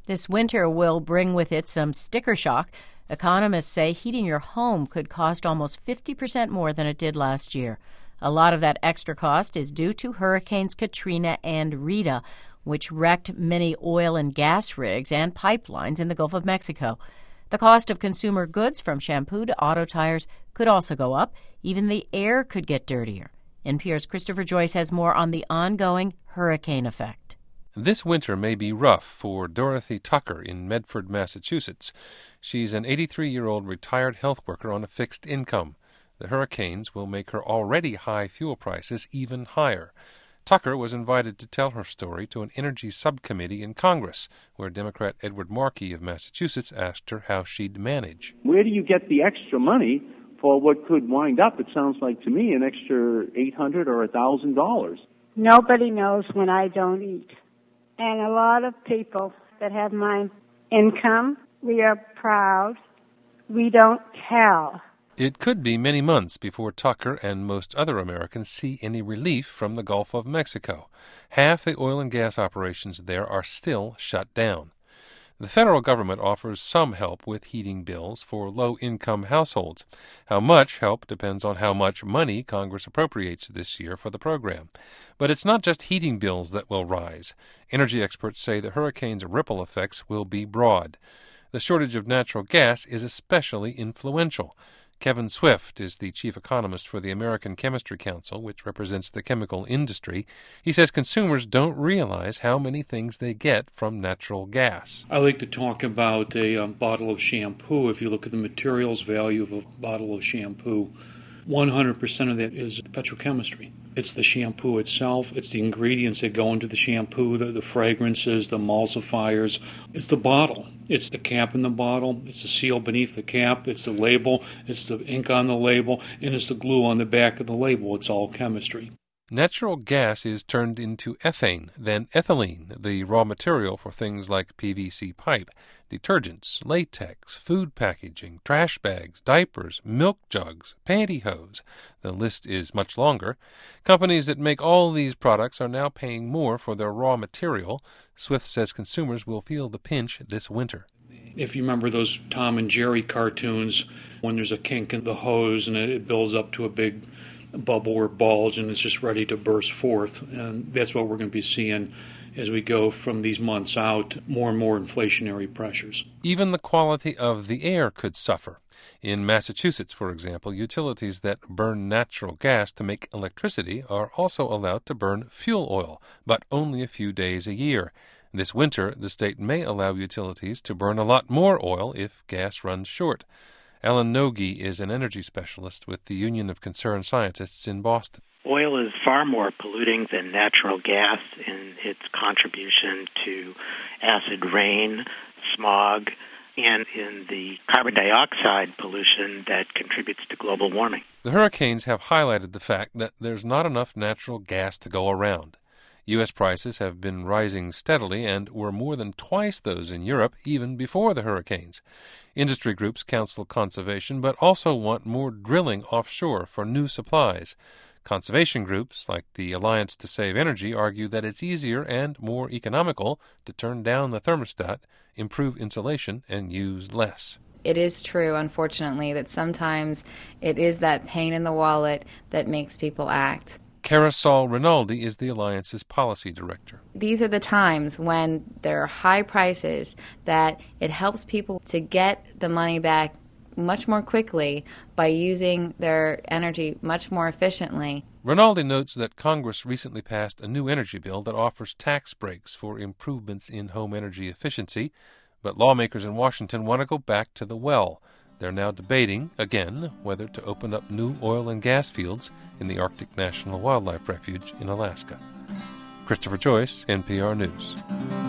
This winter will bring with it some sticker shock. Economists say heating your home could cost almost 50% more than it did last year. A lot of that extra cost is due to Hurricanes Katrina and Rita, which wrecked many oil and gas rigs and pipelines in the Gulf of Mexico. The cost of consumer goods, from shampoo to auto tires, could also go up. Even the air could get dirtier. NPR's Christopher Joyce has more on the ongoing hurricane effect. This winter may be rough for Dorothy Tucker in Medford, Massachusetts. She's an 83-year-old retired health worker on a fixed income. The hurricanes will make her already high fuel prices even higher. Tucker was invited to tell her story to an energy subcommittee in Congress, where Democrat Edward Markey of Massachusetts asked her how she'd manage. Where do you get the extra money for what could wind up, it sounds like to me, an extra $800 or $1,000? Nobody knows when I don't eat. And a lot of people that have my income, we are proud. We don't tell. It could be many months before Tucker and most other Americans see any relief from the Gulf of Mexico. Half the oil and gas operations there are still shut down. The federal government offers some help with heating bills for low-income households. How much help depends on how much money Congress appropriates this year for the program. But it's not just heating bills that will rise. Energy experts say the hurricane's ripple effects will be broad. The shortage of natural gas is especially influential. Kevin Swift is the chief economist for the American Chemistry Council, which represents the chemical industry. He says consumers don't realize how many things they get from natural gas. I like to talk about a bottle of shampoo. If you look at the materials value of a bottle of shampoo, 100% of that is petrochemistry. It's the shampoo itself. It's the ingredients that go into the shampoo, the fragrances, the emulsifiers. It's the bottle. It's the cap in the bottle. It's the seal beneath the cap. It's the label. It's the ink on the label. And it's the glue on the back of the label. It's all chemistry. Natural gas is turned into ethane, then ethylene, the raw material for things like PVC pipe, detergents, latex, food packaging, trash bags, diapers, milk jugs, pantyhose. The list is much longer. Companies that make all these products are now paying more for their raw material. Swift says consumers will feel the pinch this winter. If you remember those Tom and Jerry cartoons, when there's a kink in the hose and it builds up to a big bubble or bulge and it's just ready to burst forth, and that's what we're going to be seeing as we go from these months out, more and more inflationary pressures. Even the quality of the air could suffer. In Massachusetts, for example, utilities that burn natural gas to make electricity are also allowed to burn fuel oil, but only a few days a year. This winter, the state may allow utilities to burn a lot more oil if gas runs short. Ellen Nogi is an energy specialist with the Union of Concerned Scientists in Boston. Oil is far more polluting than natural gas in its contribution to acid rain, smog, and in the carbon dioxide pollution that contributes to global warming. The hurricanes have highlighted the fact that there's not enough natural gas to go around. U.S. prices have been rising steadily and were more than twice those in Europe even before the hurricanes. Industry groups counsel conservation but also want more drilling offshore for new supplies. Conservation groups, like the Alliance to Save Energy, argue that it's easier and more economical to turn down the thermostat, improve insulation, and use less. It is true, unfortunately, that sometimes it is that pain in the wallet that makes people act. Carousel Rinaldi is the Alliance's policy director. These are the times when there are high prices that it helps people to get the money back much more quickly by using their energy much more efficiently. Rinaldi notes that Congress recently passed a new energy bill that offers tax breaks for improvements in home energy efficiency, but lawmakers in Washington want to go back to the well. They're now debating, again, whether to open up new oil and gas fields in the Arctic National Wildlife Refuge in Alaska. Christopher Joyce, NPR News.